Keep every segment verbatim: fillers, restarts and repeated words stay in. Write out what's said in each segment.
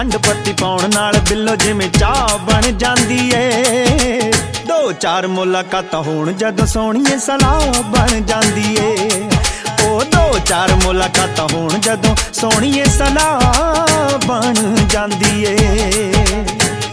खंड पत्ती पाउण नाल बिल्लो जिवें चाह बन जांदी ए। दो चार मुलाकातां होण जदों सोहणीए सलाह बन जांदी ए। ओ दो चार मुलाकातां होण जदों सोहणीए सलाह बन जांदी ए।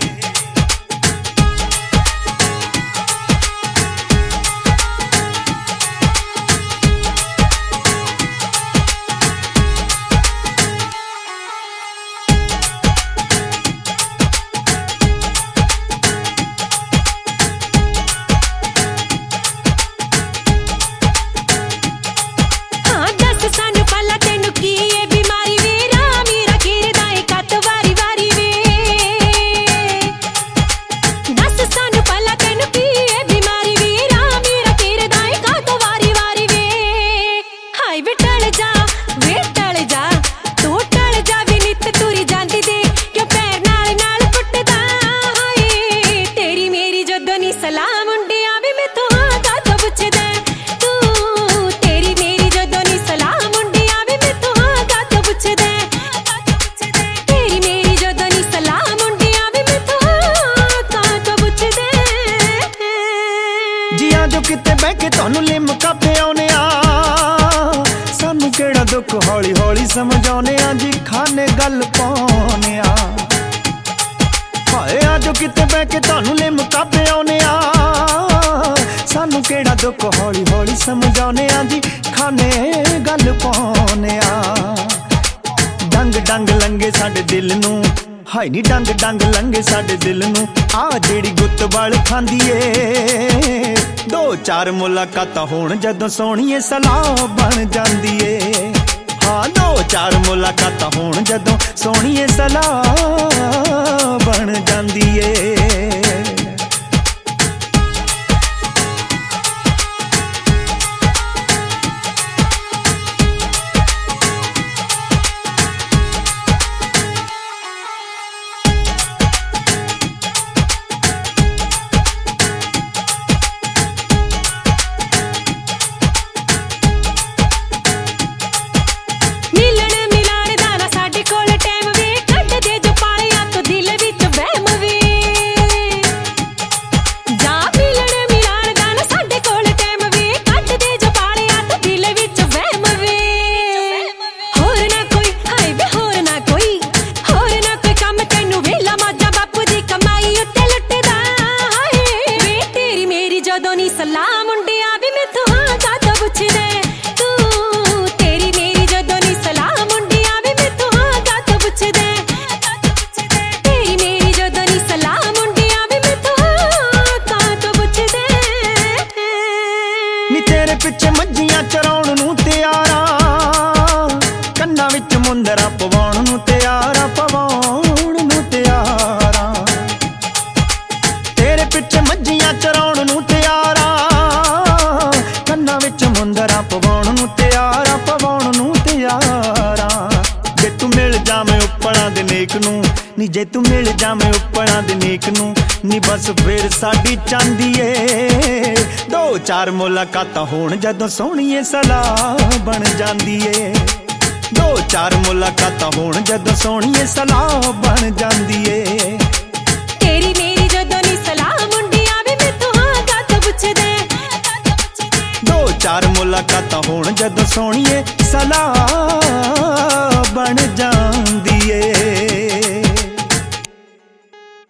जो किते बह के तुहानू लिमका पिआउने आ सानू केड़ा दुख हौली हौली समझाउने आ जी खाने गल पाउने आ। हाय आ जो किते बह के तुहानू लिमका पिआउने आ सानू केड़ा दुख हौली हौली समझाउने आ जी खाने गल पाउने आ। डंग डंग लंगे साडे दिल नू हाय नी डंग डंग लंगे साडे दिल नू आ जेड़ी गुत्त वाल खांदी ए। दो चार मुलाकातां होण जदों सोहणीए सलाह बन जांदी ए। हाँ दो चार मुलाकातां होण जदों सोहणीए सलाह बन जांदी ए। सलाह मुंडिया भी मैथों हाँ कातों पुछदे तू तेरी मेरी जदों नी सलाह मुंडिया भी मैथों हाँ कातों पुछदे तेरी मेरी जदों नी सलाह मुंडिया भी मैथों हाँ कातों पुछदे। नी तेरे पिछे मज्जियां चराउण नूं तैयारा कन्नां विच मुंदरा पवाउण नूं तैयारा पवाउण नूं तैयारा। तेरे पिछे मज्जियां चराउण नूं तैयारा मुंदरा पवाउण नूं तैयारा पवाउण नूं तैयारा। जे तू मिल जावे उपड़ा दे नेक नूं नी जे तू मिल जावे उपड़ा दे नेक नूं नी बस फिर साडी चांदी ए। दो चार मुलाकातां होण जदों सोहणीए सलाह बन जांदी ए। दो चार मुलाकातां होण जदों सोहणीए सलाह बन जांदी ए। तेरी मेरी जदों नी सलाह मुंडिया भी मैथों हाँ कातों पुछदे चार मुलाकातां होण जदों सोहणीए सलाह